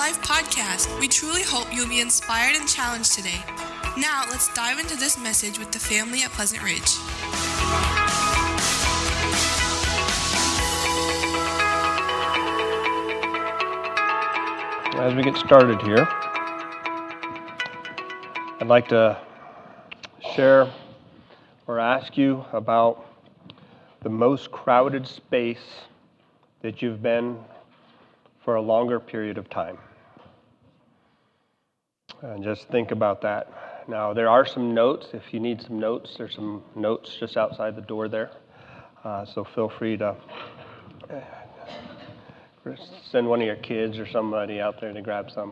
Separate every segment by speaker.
Speaker 1: Life podcast. We truly hope you'll be inspired and challenged today. Now, let's dive into this message with the family at Pleasant Ridge.
Speaker 2: As we get started here, I'd like to share or ask you about the most crowded space that you've been for a longer period of time. And just think about that. Now, there are some notes. If you need some notes, there's some notes just outside the door there. So feel free to send one of your kids or somebody out there to grab some.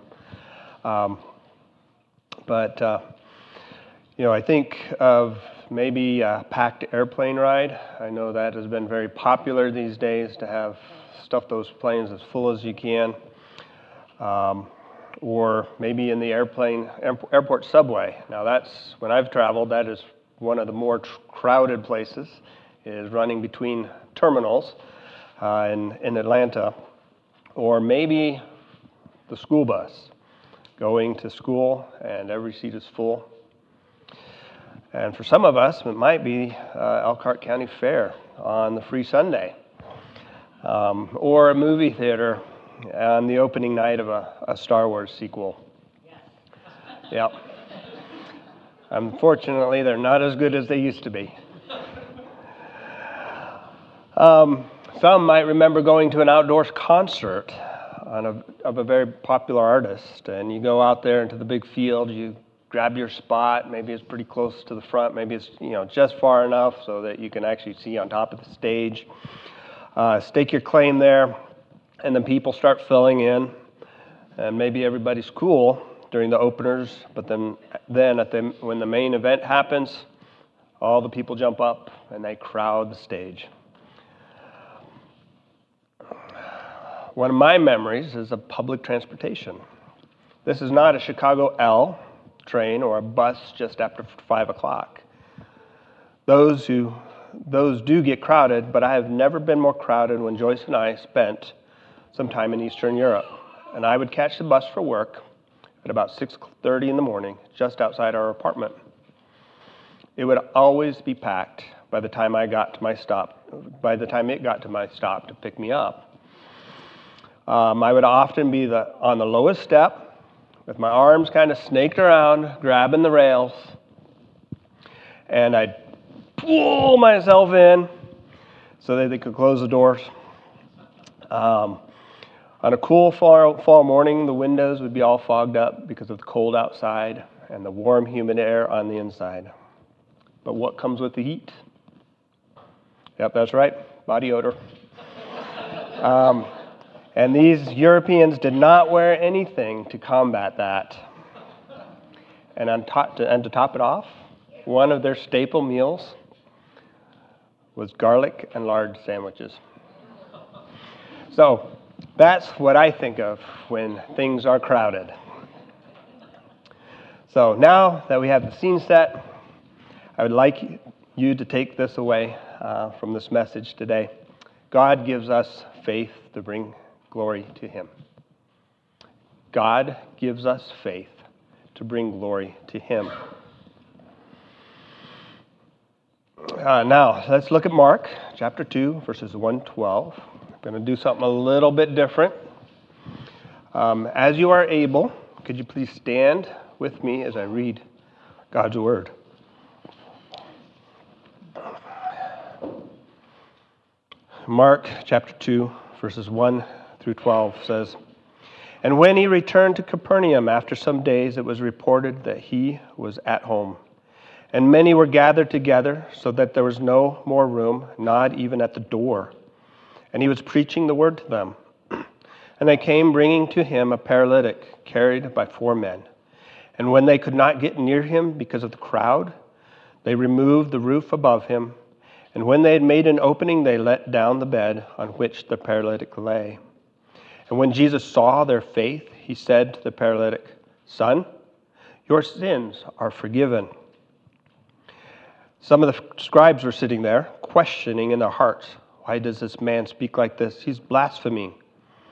Speaker 2: I think of maybe a packed airplane ride. I know that has been very popular these days to have stuff those planes as full as you can. Or maybe in the airport subway. Now that's, when I've traveled, that is one of the more crowded places, is running between terminals in Atlanta. Or maybe the school bus, going to school and every seat is full. And for some of us, it might be Elkhart County Fair on the free Sunday. Or a movie theater on the opening night of a Star Wars sequel. Yep. Unfortunately, they're not as good as they used to be. Some might remember going to an outdoors concert of a very popular artist, and you go out there into the big field, you grab your spot, maybe it's pretty close to the front, maybe it's just far enough so that you can actually see on top of the stage. Stake your claim there, and then people start filling in, and maybe everybody's cool during the openers, but then when the main event happens, all the people jump up and they crowd the stage. One of my memories is of public transportation. This is not a Chicago L train or a bus just after 5 o'clock. Those do get crowded, but I have never been more crowded when Joyce and I spent some time in Eastern Europe. And I would catch the bus for work at about 6:30 in the morning, just outside our apartment. It would always be packed by the time it got to my stop to pick me up. I would often be on the lowest step, with my arms kind of snaked around, grabbing the rails, and I'd pull myself in so that they could close the doors. On a cool fall morning, the windows would be all fogged up because of the cold outside and the warm, humid air on the inside. But what comes with the heat? Yep, that's right, body odor. And these Europeans did not wear anything to combat that. And to top it off, one of their staple meals was garlic and lard sandwiches. So that's what I think of when things are crowded. So now that we have the scene set, I would like you to take this away from this message today. God gives us faith to bring glory to Him. God gives us faith to bring glory to Him. Now, let's look at Mark chapter 2, verses 1 to 12. I'm going to do something a little bit different. As you are able, could you please stand with me as I read God's Word? Mark chapter 2, verses 1 through 12 says, "And when he returned to Capernaum after some days, it was reported that he was at home. And many were gathered together, so that there was no more room, not even at the door. And he was preaching the word to them. And they came bringing to him a paralytic, carried by 4 men. And when they could not get near him because of the crowd, they removed the roof above him. And when they had made an opening, they let down the bed on which the paralytic lay. And when Jesus saw their faith, he said to the paralytic, 'Son, your sins are forgiven.' Some of the scribes were sitting there, questioning in their hearts, 'Why does this man speak like this? He's blaspheming.'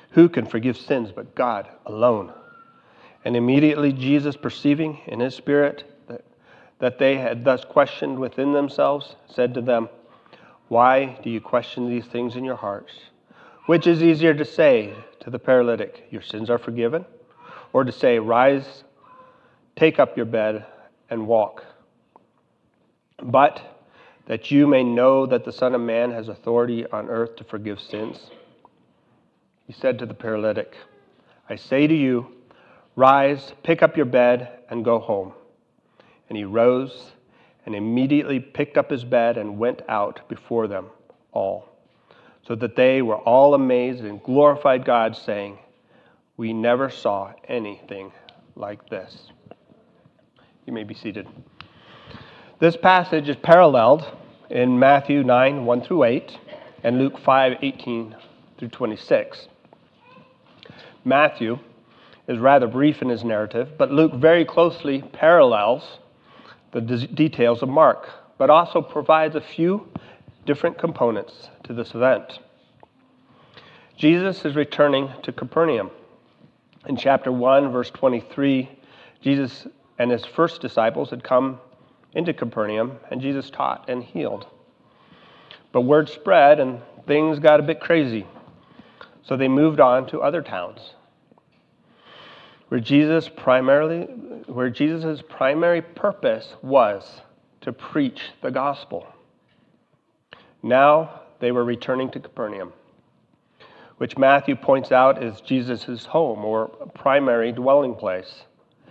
Speaker 2: Who can forgive sins but God alone? And immediately Jesus, perceiving in his spirit that they had thus questioned within themselves, said to them, Why do you question these things in your hearts? Which is easier to say to the paralytic, Your sins are forgiven? Or to say, Rise, take up your bed, and walk? But that you may know that the Son of Man has authority on earth to forgive sins. He said to the paralytic, I say to you, Rise, pick up your bed, and go home. And he rose and immediately picked up his bed and went out before them all, so that they were all amazed and glorified God, saying, We never saw anything like this. You may be seated. This passage is paralleled in Matthew 9, 1 through 8, and Luke 5, 18 through 26. Matthew is rather brief in his narrative, but Luke very closely parallels the details of Mark, but also provides a few different components to this event. Jesus is returning to Capernaum. In chapter 1, verse 23, Jesus and his first disciples had come into Capernaum, and Jesus taught and healed. But word spread, and things got a bit crazy. So they moved on to other towns where Jesus' primary purpose was to preach the gospel. Now they were returning to Capernaum, which Matthew points out is Jesus' home or primary dwelling place.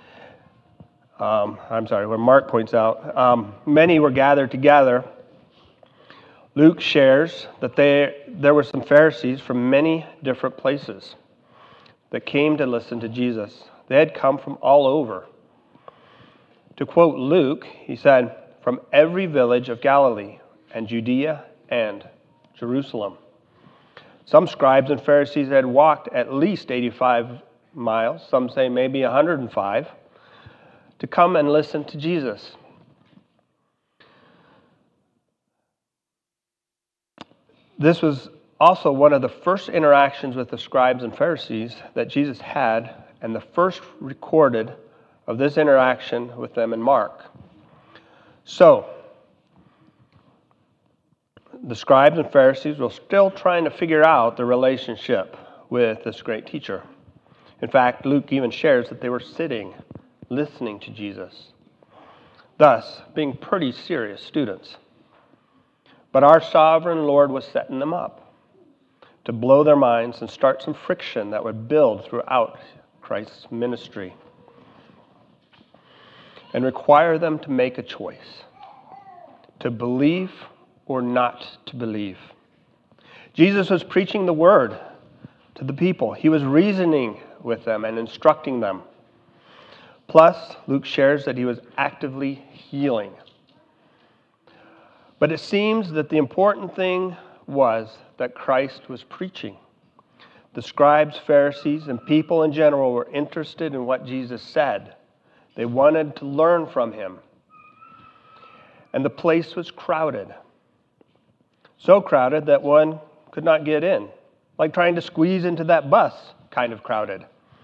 Speaker 2: Where Mark points out, many were gathered together. Luke shares that there were some Pharisees from many different places that came to listen to Jesus. They had come from all over. To quote Luke, he said, from every village of Galilee and Judea and Jerusalem. Some scribes and Pharisees had walked at least 85 miles, some say maybe 105, to come and listen to Jesus. This was also one of the first interactions with the scribes and Pharisees that Jesus had, and the first recorded of this interaction with them in Mark. So, the scribes and Pharisees were still trying to figure out the relationship with this great teacher. In fact, Luke even shares that they were sitting, listening to Jesus, thus being pretty serious students. But our sovereign Lord was setting them up to blow their minds and start some friction that would build throughout Christ's ministry and require them to make a choice, to believe or not to believe. Jesus was preaching the word to the people. He was reasoning with them and instructing them. Plus, Luke shares that he was actively healing. But it seems that the important thing was that Christ was preaching. The scribes, Pharisees, and people in general were interested in what Jesus said. They wanted to learn from him. And the place was crowded. So crowded that one could not get in. Like trying to squeeze into that bus, kind of crowded.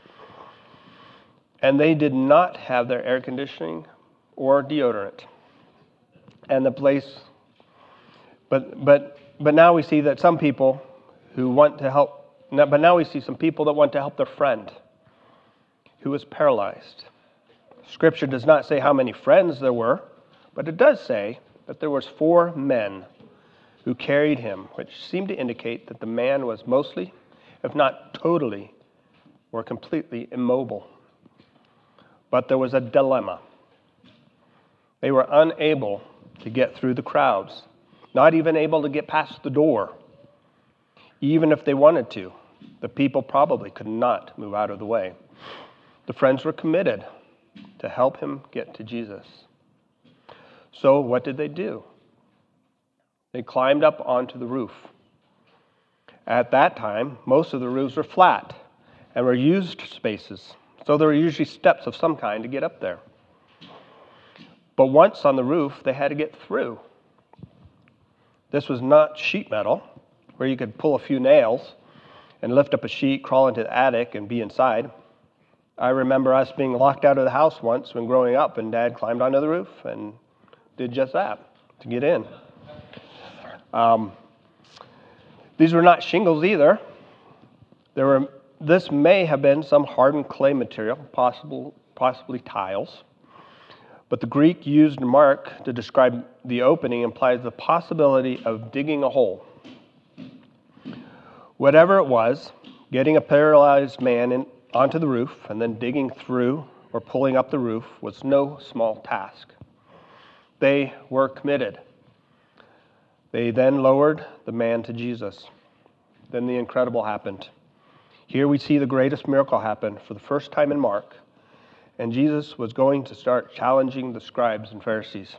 Speaker 2: And they did not have their air conditioning or deodorant. And the place... But now we see that some people who want to help, but now we see some people that want to help their friend who was paralyzed. Scripture does not say how many friends there were, but it does say that there was 4 men who carried him, which seemed to indicate that the man was mostly, if not totally, or completely immobile. But there was a dilemma. They were unable to get through the crowds. Not even able to get past the door. Even if they wanted to, the people probably could not move out of the way. The friends were committed to help him get to Jesus. So what did they do? They climbed up onto the roof. At that time, most of the roofs were flat and were used spaces, so there were usually steps of some kind to get up there. But once on the roof, they had to get through. This was not sheet metal, where you could pull a few nails and lift up a sheet, crawl into the attic, and be inside. I remember us being locked out of the house once when growing up, and Dad climbed onto the roof and did just that to get in. These were not shingles either. This may have been some hardened clay material, possibly tiles. But the Greek used Mark to describe the opening implies the possibility of digging a hole. Whatever it was, getting a paralyzed man onto the roof and then digging through or pulling up the roof was no small task. They were committed. They then lowered the man to Jesus. Then the incredible happened. Here we see the greatest miracle happen for the first time in Mark, and Jesus was going to start challenging the scribes and Pharisees.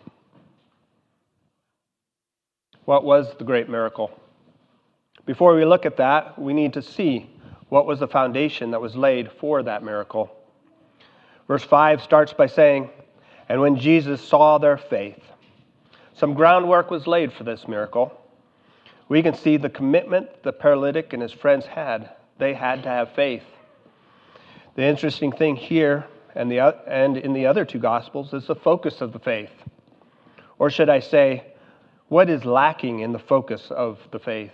Speaker 2: What was the great miracle? Before we look at that, we need to see what was the foundation that was laid for that miracle. Verse 5 starts by saying, "And when Jesus saw their faith," some groundwork was laid for this miracle. We can see the commitment the paralytic and his friends had. They had to have faith. The interesting thing here and in the other two Gospels is the focus of the faith. Or should I say, what is lacking in the focus of the faith?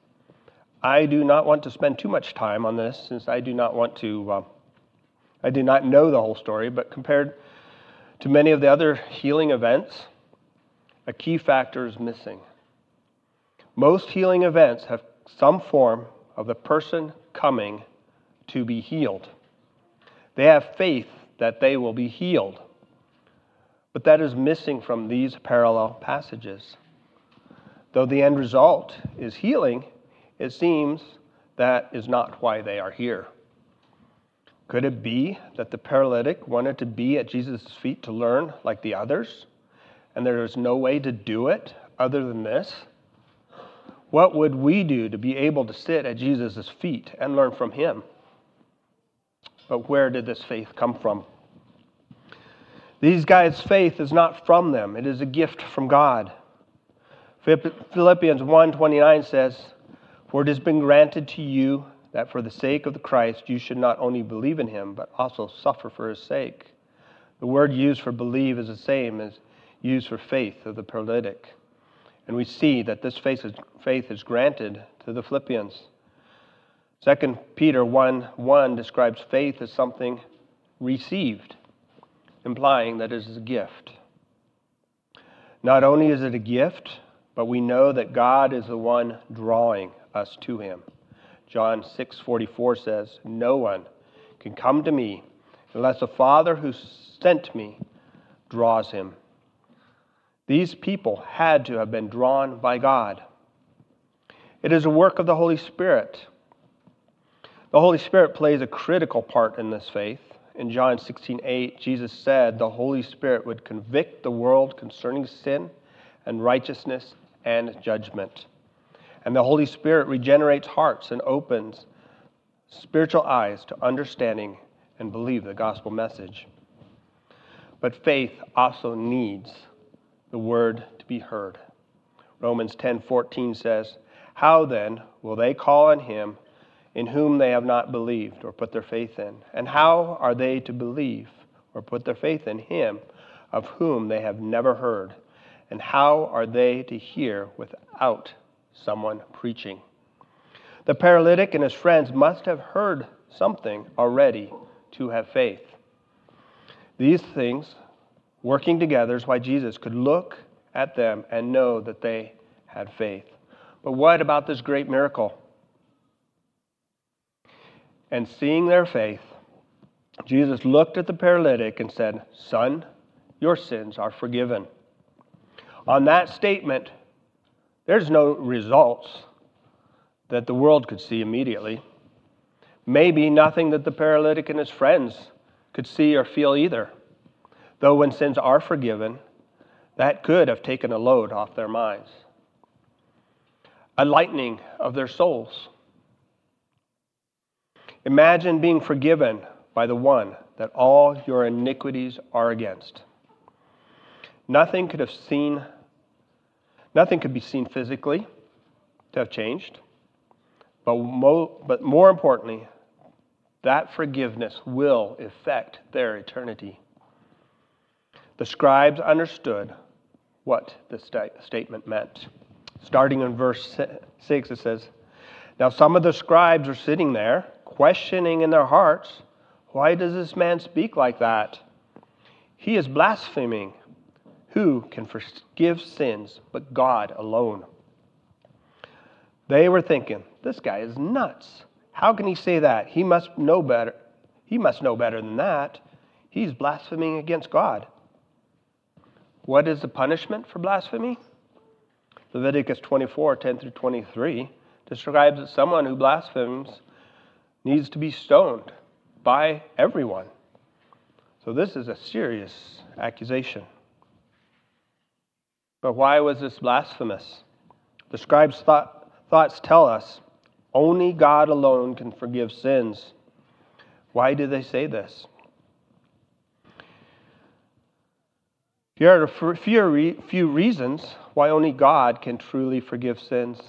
Speaker 2: I do not want to spend too much time on this since I do not know the whole story, but compared to many of the other healing events, a key factor is missing. Most healing events have some form of the person coming to be healed. They have faith that they will be healed. But that is missing from these parallel passages. Though the end result is healing, it seems that is not why they are here. Could it be that the paralytic wanted to be at Jesus' feet to learn like the others, and there is no way to do it other than this? What would we do to be able to sit at Jesus' feet and learn from him? But where did this faith come from? These guys' faith is not from them. It is a gift from God. Philippians 1:29 says, "For it has been granted to you that for the sake of the Christ you should not only believe in him, but also suffer for his sake." The word used for believe is the same as used for faith of the paralytic. And we see that this faith is granted to the Philippians. 2 Peter 1:1 describes faith as something received, implying that it is a gift. Not only is it a gift, but we know that God is the one drawing us to him. John 6:44 says, "No one can come to me unless the Father who sent me draws him." These people had to have been drawn by God. It is a work of the Holy Spirit. The Holy Spirit plays a critical part in this faith. In John 16:8, Jesus said the Holy Spirit would convict the world concerning sin and righteousness and judgment. And the Holy Spirit regenerates hearts and opens spiritual eyes to understanding and believe the gospel message. But faith also needs the word to be heard. Romans 10:14 says, "How then will they call on him in whom they have not believed or put their faith in? And how are they to believe or put their faith in him of whom they have never heard? And how are they to hear without someone preaching?" The paralytic and his friends must have heard something already to have faith. These things working together is why Jesus could look at them and know that they had faith. But what about this great miracle? And seeing their faith, Jesus looked at the paralytic and said, "Son, your sins are forgiven." On that statement, there's no results that the world could see immediately. Maybe nothing that the paralytic and his friends could see or feel either. Though when sins are forgiven, that could have taken a load off their minds. A lightening of their souls. Imagine being forgiven by the one that all your iniquities are against. Nothing could be seen physically to have changed, But more importantly, that forgiveness will affect their eternity. The scribes understood what the statement meant. Starting in verse 6, it says, "Now some of the scribes are sitting there, questioning in their hearts, 'Why does this man speak like that? He is blaspheming. Who can forgive sins but God alone?'" They were thinking, "This guy is nuts. How can he say that? He must know better. He must know better than that. He's blaspheming against God." What is the punishment for blasphemy? Leviticus 24:10-23 describes that someone who blasphemes needs to be stoned by everyone. So this is a serious accusation. But why was this blasphemous? The scribes' thoughts tell us only God alone can forgive sins. Why do they say this? Here are a few reasons why only God can truly forgive sins.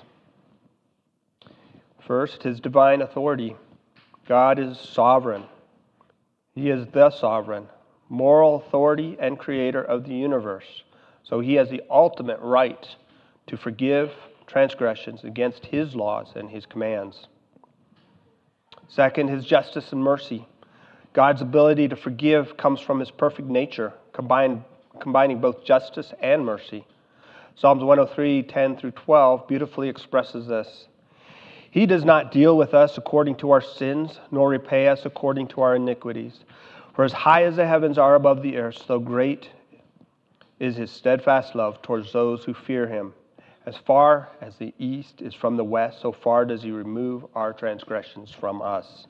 Speaker 2: First, his divine authority. God is sovereign. He is the sovereign, moral authority and creator of the universe. So he has the ultimate right to forgive transgressions against his laws and his commands. Second, his justice and mercy. God's ability to forgive comes from his perfect nature, combining both justice and mercy. Psalms 103:10-12 beautifully expresses this. "He does not deal with us according to our sins, nor repay us according to our iniquities. For as high as the heavens are above the earth, so great is his steadfast love towards those who fear him. As far as the east is from the west, so far does he remove our transgressions from us."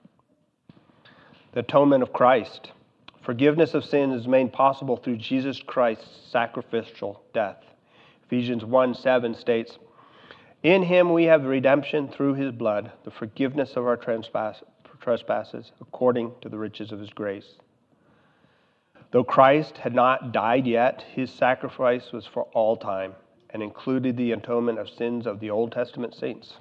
Speaker 2: The atonement of Christ. Forgiveness of sin is made possible through Jesus Christ's sacrificial death. Ephesians 1:7 states, "In him we have redemption through his blood, the forgiveness of our trespasses, according to the riches of his grace." Though Christ had not died yet, his sacrifice was for all time and included the atonement of sins of the Old Testament saints.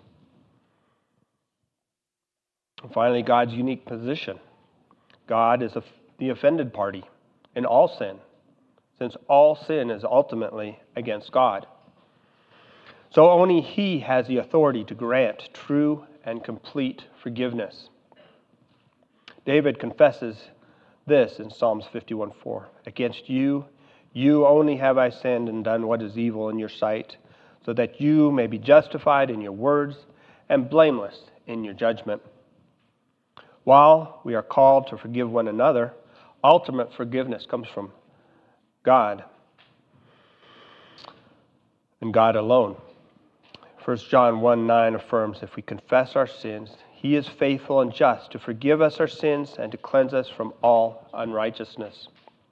Speaker 2: And finally, God's unique position. God is the offended party in all sin, since all sin is ultimately against God. So only he has the authority to grant true and complete forgiveness. David confesses this in Psalms 51:4. "Against you only have I sinned and done what is evil in your sight, so that you may be justified in your words and blameless in your judgment." While we are called to forgive one another, ultimate forgiveness comes from God and God alone. 1 John 1:9 affirms, "If we confess our sins, he is faithful and just to forgive us our sins and to cleanse us from all unrighteousness."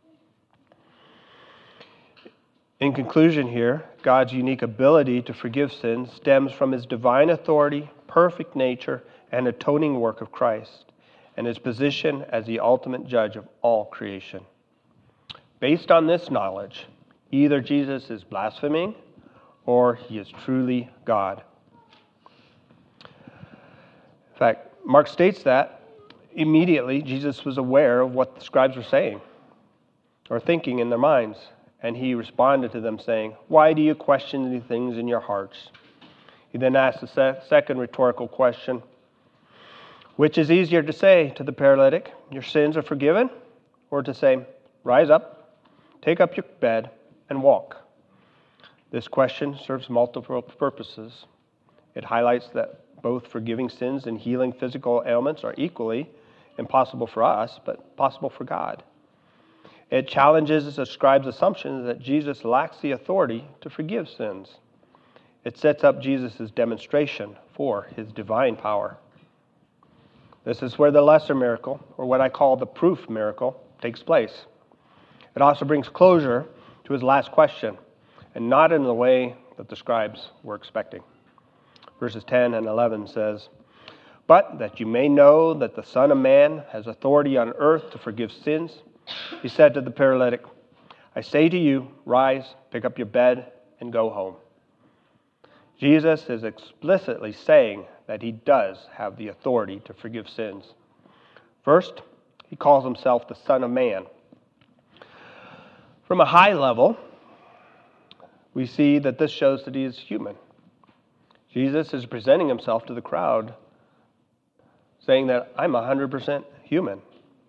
Speaker 2: In conclusion here, God's unique ability to forgive sins stems from his divine authority, perfect nature, and atoning work of Christ, and his position as the ultimate judge of all creation. Based on this knowledge, either Jesus is blaspheming or he is truly God. In fact, Mark states that immediately Jesus was aware of what the scribes were saying or thinking in their minds, and he responded to them saying, "Why do you question these things in your hearts?" He then asked the second rhetorical question, which is easier to say to the paralytic, "Your sins are forgiven," or to say, "Rise up, take up your bed, and walk"? This question serves multiple purposes. It highlights that both forgiving sins and healing physical ailments are equally impossible for us, but possible for God. It challenges the scribes' assumption that Jesus lacks the authority to forgive sins. It sets up Jesus' demonstration for his divine power. This is where the lesser miracle, or what I call the proof miracle, takes place. It also brings closure to his last question, and not in the way that the scribes were expecting. Verses 10 and 11 says, "But that you may know that the Son of Man has authority on earth to forgive sins, he said to the paralytic, 'I say to you, rise, pick up your bed, and go home.'" Jesus is explicitly saying that he does have the authority to forgive sins. First, he calls himself the Son of Man. From a high level, we see that this shows that he is human. Jesus is presenting himself to the crowd, saying that I'm 100% human.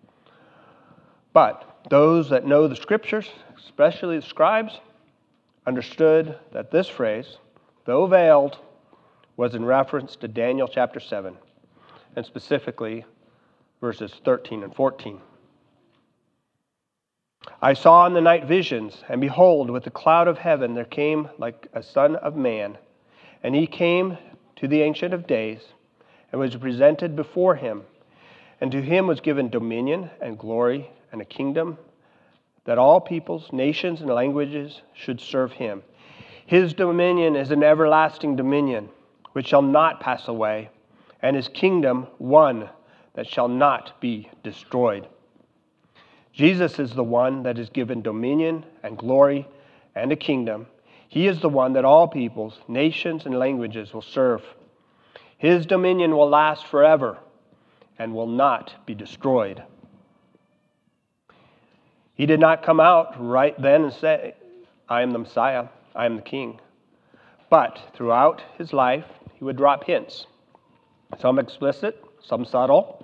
Speaker 2: But those that know the Scriptures, especially the scribes, understood that this phrase, though veiled, was in reference to Daniel chapter 7, and specifically verses 13 and 14. I saw in the night visions, and behold, with the cloud of heaven there came like a Son of Man, and he came to the Ancient of Days, and was presented before him. And to him was given dominion and glory and a kingdom, that all peoples, nations, and languages should serve him. His dominion is an everlasting dominion, which shall not pass away, and his kingdom one that shall not be destroyed. Jesus is the one that is given dominion and glory and a kingdom. He is the one that all peoples, nations, and languages will serve. His dominion will last forever and will not be destroyed. He did not come out right then and say, I am the Messiah, I am the King. But throughout his life, he would drop hints, some explicit, some subtle.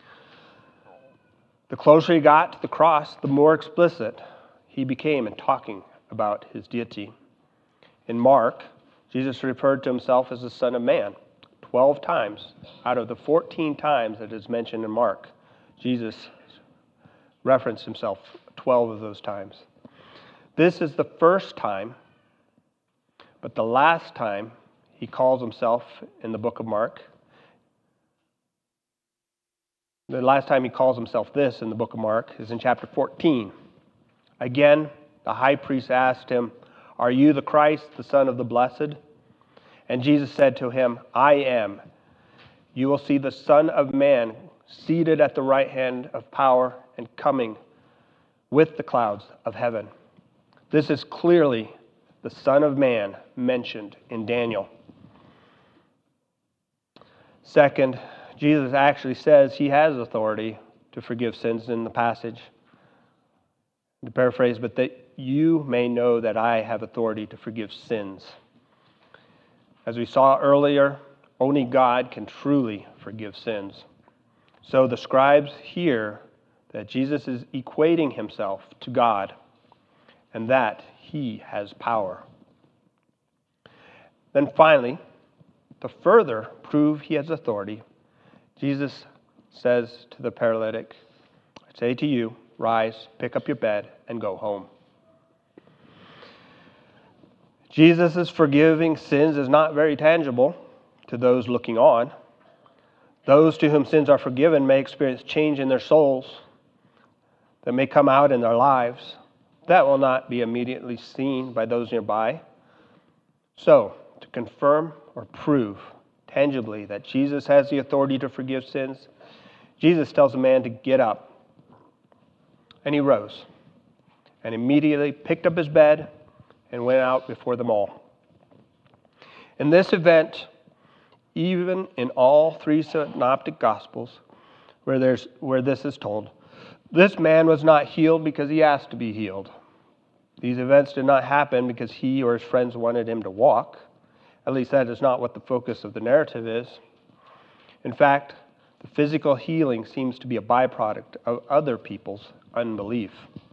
Speaker 2: The closer he got to the cross, the more explicit he became in talking about his deity. In Mark, Jesus referred to himself as the Son of Man 12 times out of the 14 times that is mentioned in Mark. Jesus referenced himself 12 of those times. This is the first time, but the last time he calls himself in the book of Mark. The last time he calls himself this in the book of Mark is in chapter 14. Again, the high priest asked him, Are you the Christ, the Son of the Blessed? And Jesus said to him, I am. You will see the Son of Man seated at the right hand of power and coming with the clouds of heaven. This is clearly the Son of Man mentioned in Daniel. Second, Jesus actually says he has authority to forgive sins in the passage. To paraphrase, but that you may know that I have authority to forgive sins. As we saw earlier, only God can truly forgive sins. So the scribes hear that Jesus is equating himself to God and that he has power. Then finally, to further prove he has authority, Jesus says to the paralytic, I say to you, rise, pick up your bed, and go home. Jesus' forgiving sins is not very tangible to those looking on. Those to whom sins are forgiven may experience change in their souls that may come out in their lives. That will not be immediately seen by those nearby. So, to confirm or prove tangibly that Jesus has the authority to forgive sins, Jesus tells a man to get up. And he rose and immediately picked up his bed and went out before them all. In this event, even in all three synoptic gospels where this is told, this man was not healed because he asked to be healed. These events did not happen because he or his friends wanted him to walk. At least that is not what the focus of the narrative is. In fact, the physical healing seems to be a byproduct of other people's unbelief.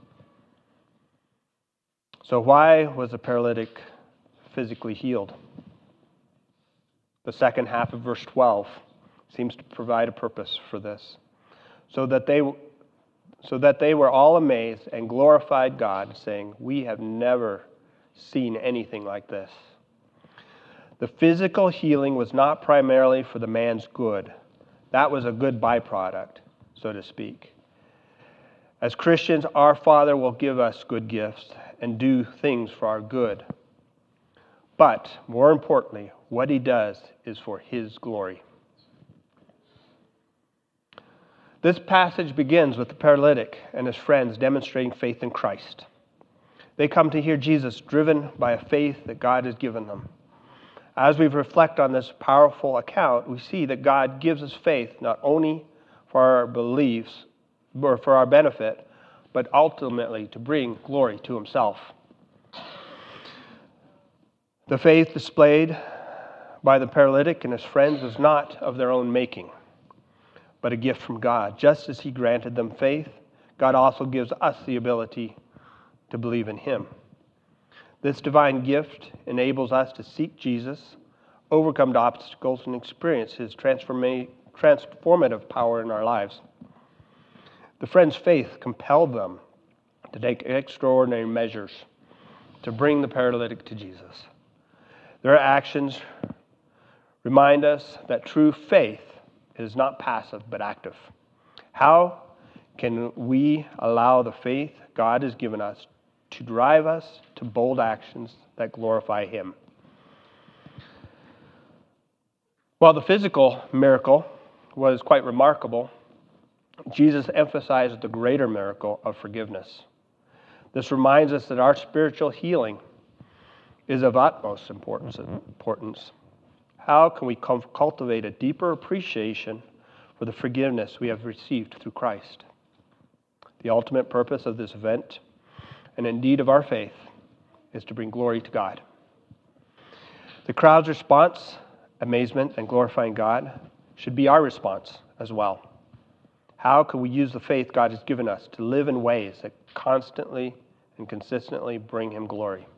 Speaker 2: So why was the paralytic physically healed? The second half of verse 12 seems to provide a purpose for this. So that they were all amazed and glorified God, saying, We have never seen anything like this. The physical healing was not primarily for the man's good. That was a good byproduct, so to speak. As Christians, our Father will give us good gifts and do things for our good. But, more importantly, what he does is for his glory. This passage begins with the paralytic and his friends demonstrating faith in Christ. They come to hear Jesus driven by a faith that God has given them. As we reflect on this powerful account, we see that God gives us faith not only for our beliefs or for our benefit, but ultimately to bring glory to himself. The faith displayed by the paralytic and his friends was not of their own making, but a gift from God. Just as he granted them faith, God also gives us the ability to believe in him. This divine gift enables us to seek Jesus, overcome the obstacles, and experience his transformative power in our lives. The friends' faith compelled them to take extraordinary measures to bring the paralytic to Jesus. Their actions remind us that true faith is not passive but active. How can we allow the faith God has given us to drive us to bold actions that glorify him? While the physical miracle was quite remarkable, Jesus emphasized the greater miracle of forgiveness. This reminds us that our spiritual healing is of utmost importance. How can we cultivate a deeper appreciation for the forgiveness we have received through Christ? The ultimate purpose of this event, and indeed of our faith, is to bring glory to God. The crowd's response, amazement, and glorifying God should be our response as well. How can we use the faith God has given us to live in ways that constantly and consistently bring him glory?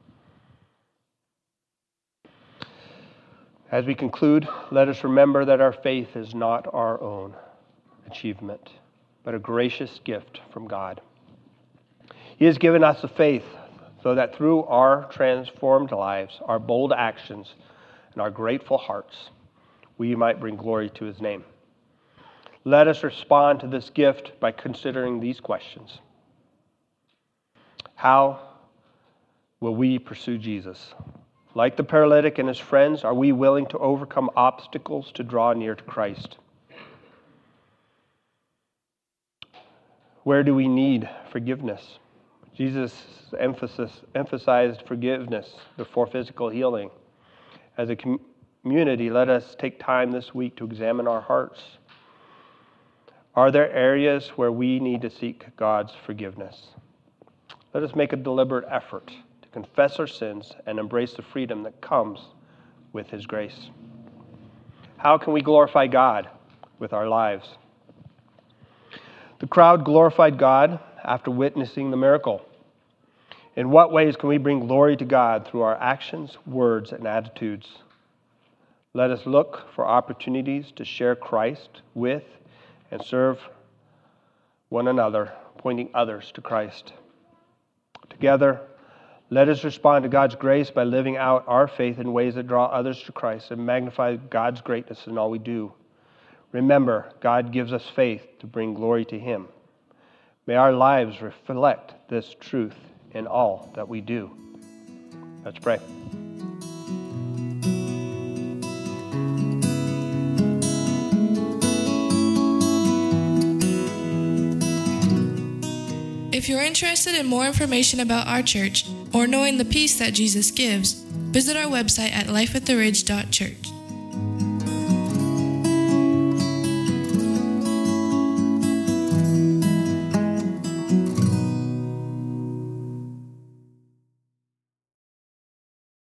Speaker 2: As we conclude, let us remember that our faith is not our own achievement, but a gracious gift from God. He has given us the faith so that through our transformed lives, our bold actions, and our grateful hearts, we might bring glory to his name. Let us respond to this gift by considering these questions. How will we pursue Jesus? Like the paralytic and his friends, are we willing to overcome obstacles to draw near to Christ? Where do we need forgiveness? Jesus emphasized forgiveness before physical healing. As a community, let us take time this week to examine our hearts. Are there areas where we need to seek God's forgiveness? Let us make a deliberate effort to confess our sins and embrace the freedom that comes with his grace. How can we glorify God with our lives? The crowd glorified God after witnessing the miracle. In what ways can we bring glory to God through our actions, words, and attitudes? Let us look for opportunities to share Christ with and serve one another, pointing others to Christ. Together, let us respond to God's grace by living out our faith in ways that draw others to Christ and magnify God's greatness in all we do. Remember, God gives us faith to bring glory to him. May our lives reflect this truth in all that we do. Let's pray.
Speaker 1: If you're interested in more information about our church or knowing the peace that Jesus gives, visit our website at lifeattheridge.church.